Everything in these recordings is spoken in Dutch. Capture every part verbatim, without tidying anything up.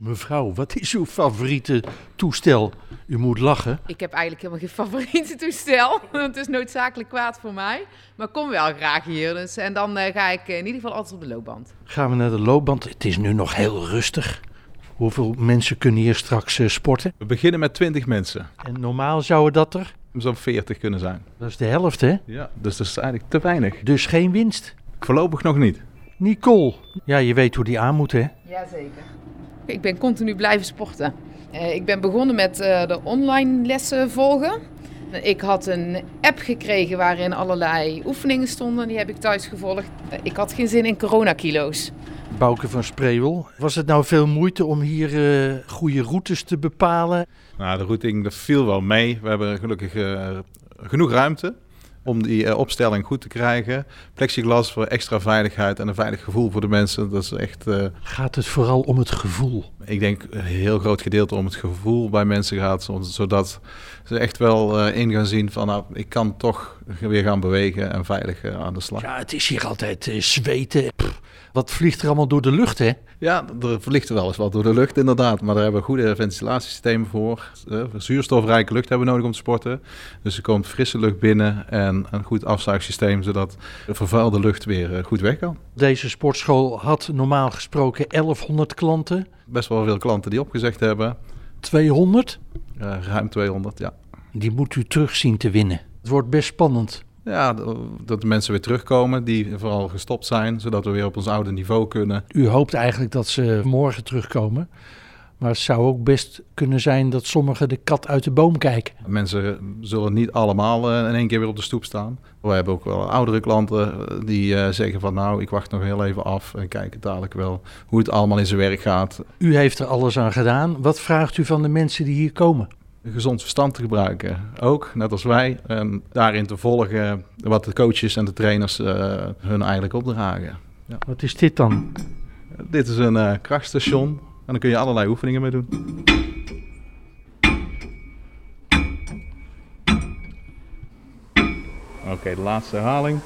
Mevrouw, wat is uw favoriete toestel? U moet lachen. Ik heb eigenlijk helemaal geen favoriete toestel. Het is noodzakelijk kwaad voor mij. Maar ik kom wel graag hier. Dus, en dan uh, ga ik in ieder geval altijd op de loopband. Gaan we naar de loopband. Het is nu nog heel rustig. Hoeveel mensen kunnen hier straks uh, sporten? We beginnen met twintig mensen. En normaal zouden dat er? Zo'n veertig kunnen zijn. Dat is de helft, hè? Ja, dus dat is eigenlijk te weinig. Dus geen winst? Voorlopig nog niet. Nicole. Ja, je weet hoe die aan moet, hè? Jazeker. Ik ben continu blijven sporten. Uh, ik ben begonnen met uh, de online lessen volgen. Ik had een app gekregen waarin allerlei oefeningen stonden. Die heb ik thuis gevolgd. Uh, ik had geen zin in coronakilo's. Bouke van Spreewel. Was het nou veel moeite om hier uh, goede routes te bepalen? Nou, de routing dat viel wel mee. We hebben gelukkig uh, genoeg ruimte om die uh, opstelling goed te krijgen. Plexiglas voor extra veiligheid en een veilig gevoel voor de mensen. Dat is echt... Uh... Gaat het vooral om het gevoel? Ik denk een heel groot gedeelte om het gevoel bij mensen gaat. Zodat ze echt wel uh, in gaan zien van nou, ik kan toch weer gaan bewegen en veilig uh, aan de slag. Ja, het is hier altijd uh, zweten. Pff, wat vliegt er allemaal door de lucht, hè? Ja, er vliegt wel eens wat door de lucht inderdaad. Maar daar hebben we goede ventilatiesystemen voor. Uh, zuurstofrijke lucht hebben we nodig om te sporten. Dus er komt frisse lucht binnen en een goed afzuigsysteem, zodat de vervuilde lucht weer uh, goed weg kan. Deze sportschool had normaal gesproken elfhonderd klanten. Best wel veel klanten die opgezegd hebben. tweehonderd? Uh, ruim tweehonderd, ja. Die moet u terug zien te winnen. Het wordt best spannend. Ja, dat de mensen weer terugkomen die vooral gestopt zijn, zodat we weer op ons oude niveau kunnen. U hoopt eigenlijk dat ze morgen terugkomen. Maar het zou ook best kunnen zijn dat sommigen de kat uit de boom kijken. Mensen zullen niet allemaal uh, in één keer weer op de stoep staan. We hebben ook wel oudere klanten die uh, zeggen van nou, ik wacht nog heel even af en kijk dadelijk wel hoe het allemaal in zijn werk gaat. U heeft er alles aan gedaan. Wat vraagt u van de mensen die hier komen? Gezond verstand te gebruiken, ook net als wij. En daarin te volgen wat de coaches en de trainers uh, hun eigenlijk opdragen. Ja. Wat is dit dan? Dit is een uh, krachtstation en dan kun je allerlei oefeningen mee doen. Oké, okay, de laatste herhaling.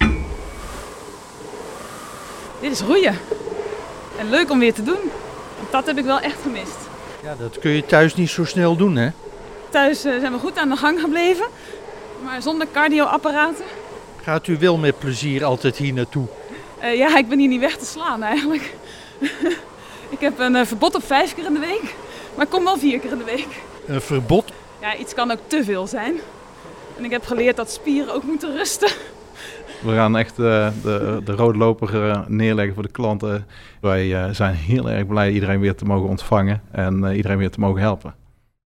Dit is roeien. En leuk om weer te doen. Want dat heb ik wel echt gemist. Ja, dat kun je thuis niet zo snel doen, hè? Thuis uh, zijn we goed aan de gang gebleven, maar zonder cardioapparaten. Gaat u wel met plezier altijd hier naartoe? Uh, ja, ik ben hier niet weg te slaan eigenlijk. Ik heb een uh, verbod op vijf keer in de week, maar ik kom wel vier keer in de week. Een verbod? Ja, iets kan ook te veel zijn. En ik heb geleerd dat spieren ook moeten rusten. We gaan echt uh, de, de rode loper uh, neerleggen voor de klanten. Wij uh, zijn heel erg blij iedereen weer te mogen ontvangen en uh, iedereen weer te mogen helpen.